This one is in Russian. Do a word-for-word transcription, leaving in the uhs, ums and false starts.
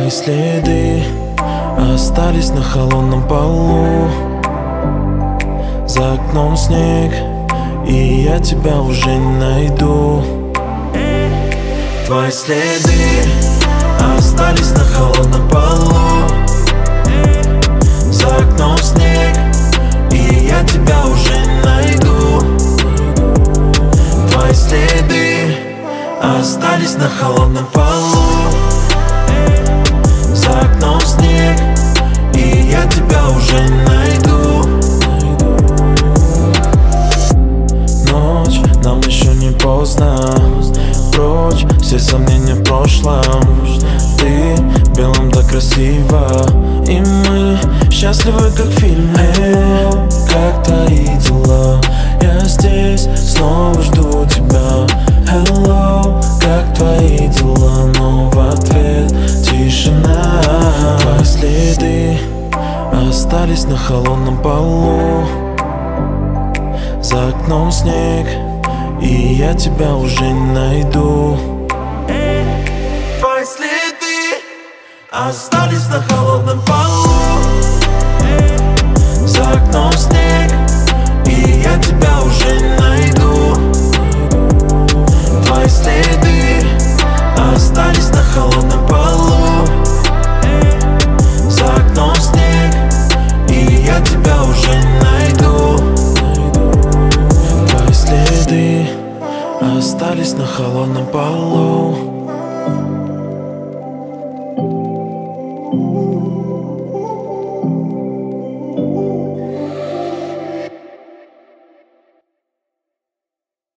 Твои следы остались на холодном полу. За окном снег, и я тебя уже не найду. Твои следы остались на холодном полу. За окном снег, и я тебя уже не найду. Твои следы остались на холодном полу. За окном снег, и я тебя уже не найду. Ночь, нам еще не поздно. Прочь все сомнения в прошлом. Ты в белом так красиво, и мы счастливы, как в фильме. Как твои дела? Я здесь, снова жду тебя. Hello, как твои дела? Но в ответ тишина. Твои следы остались на холодном полу. За окном снег, и я тебя уже не найду. Твои следы остались на холодном полу. За окном снег, и я тебя уже не найду. Твои следы остались на холодном полу. За окном снег, и я тебя уже не найду. Твои следы остались на холодном полу.